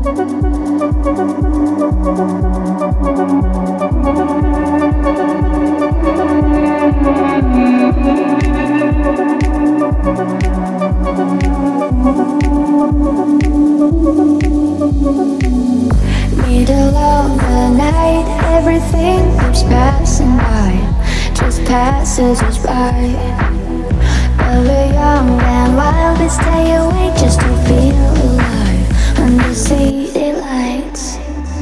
Middle of the night, everything keeps passing by, just passes us by. But we're young and wild, we stay awake just to feel alive under city lights.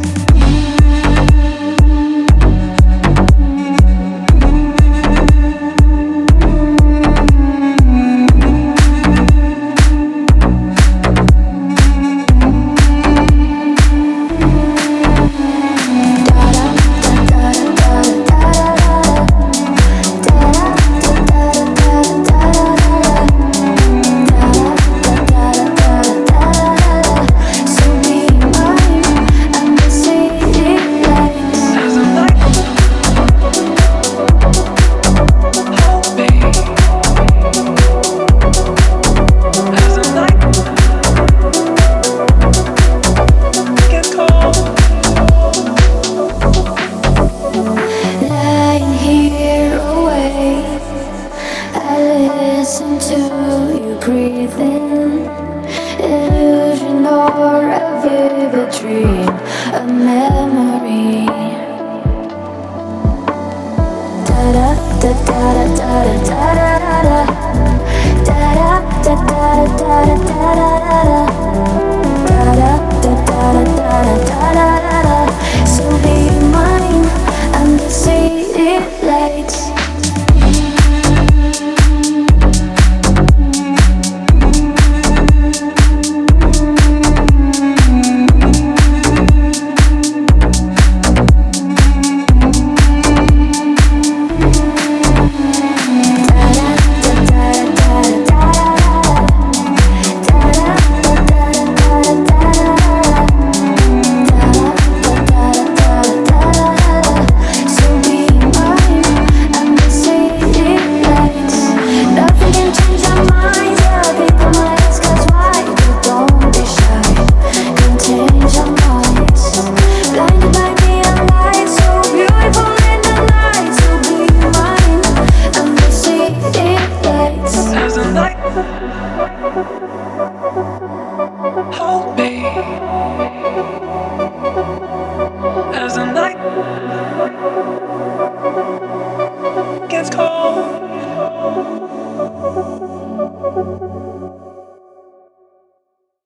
Listen to you breathing, illusion or a vivid dream.